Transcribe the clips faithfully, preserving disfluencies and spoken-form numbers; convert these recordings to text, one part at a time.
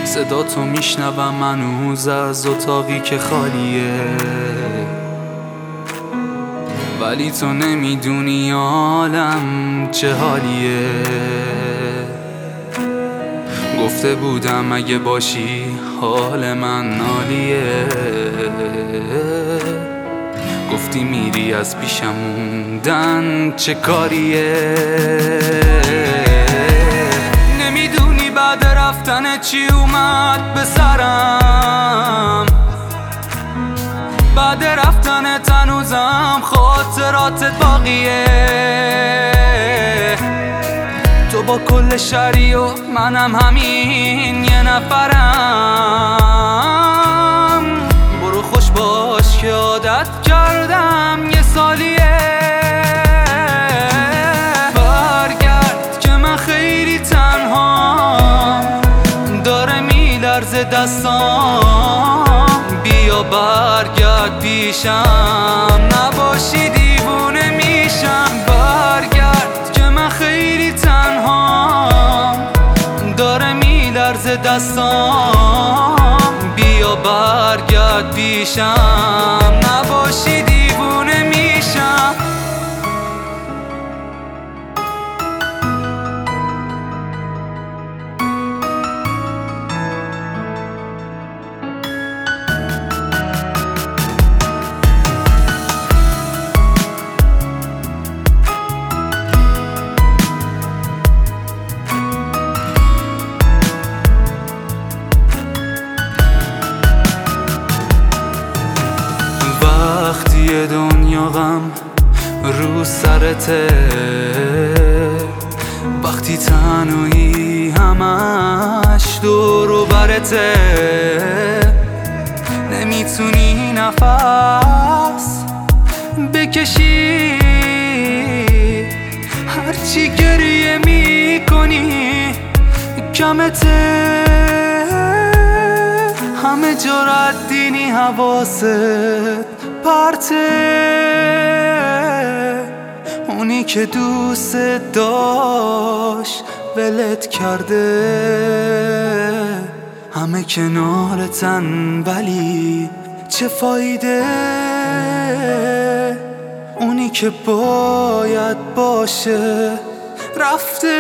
صدا تو میشنوم منوز از اتاقی که خالیه، ولی تو نمیدونی حالم چه حالیه. گفته بودم اگه باشی حال من عالیه، گفتی میری از پیشم موندن چه کاریه. نمیدونی بعد رفتن چی اومد به سرم، بعد رفتن تنوزم خاطراتت باقیه. تو با کل شهری و منم همین یه نفرم. برو خوش باش که عادت کردم یه سالیه. برگرد که من خیلی تنها، داره میلرزه دستام. بیا برگرد پیشم، نباشی دیوونه میشم. برگرد که من خیلی تنها، داره میلرزه دستام. بیا برگرد پیشم، نباشی دیوونه میشم. وقتی دنیا غم رو سرته، وقتی تنهایی همش دور و برته، نمیتونی نفس بکشی، هرچی گریه میکنی کمته. همه جا ردینی حواست پرته، اونی که دوست داشت ولت کرده. همه کنارتن ولی چه فایده، اونی که باید باشه رفته.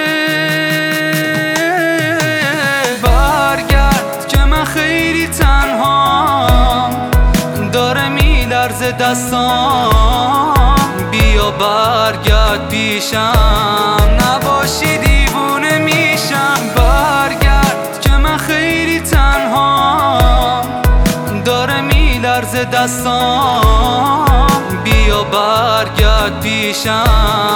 برگرد که من خیلی تنها، داره میلرزه دستام. بیا برگرد پیشم، نباشی دیوونه میشم. برگرد که من خیلی تنها، داره میلرزه دستام. بیا برگرد پیشم،